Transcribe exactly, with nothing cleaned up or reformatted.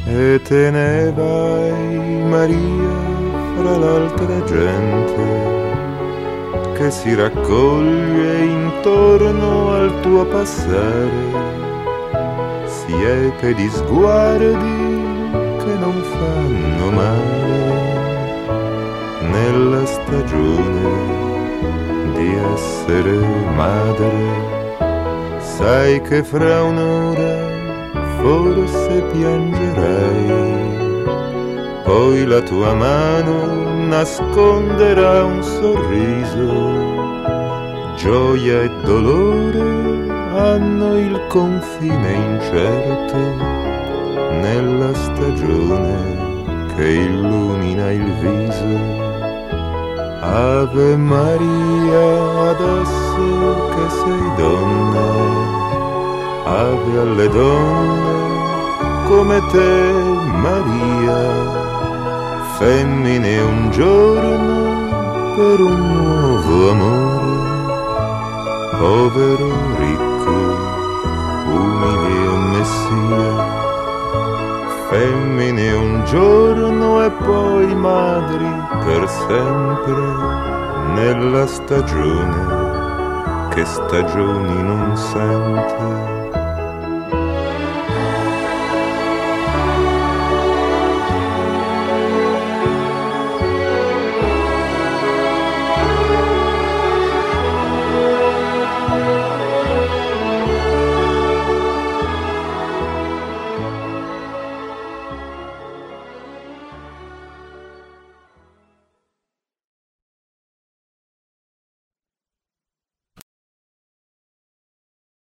e te ne vai, Maria, fra l'altra gente che si raccoglie intorno al tuo passare, siepe di sguardi che non fanno male nella stagione di essere madre. Sai che fra un'ora forse piangerai, poi la tua mano nasconderà un sorriso. Gioia e dolore hanno il confine incerto nella stagione che illumina il viso. Ave Maria, adesso che sei donna, ave alle donne come te, Maria, femmine un giorno per un nuovo amore, povero, ricco, umile o messia, femmine un giorno e poi madri per sempre nella stagione che stagioni non sente.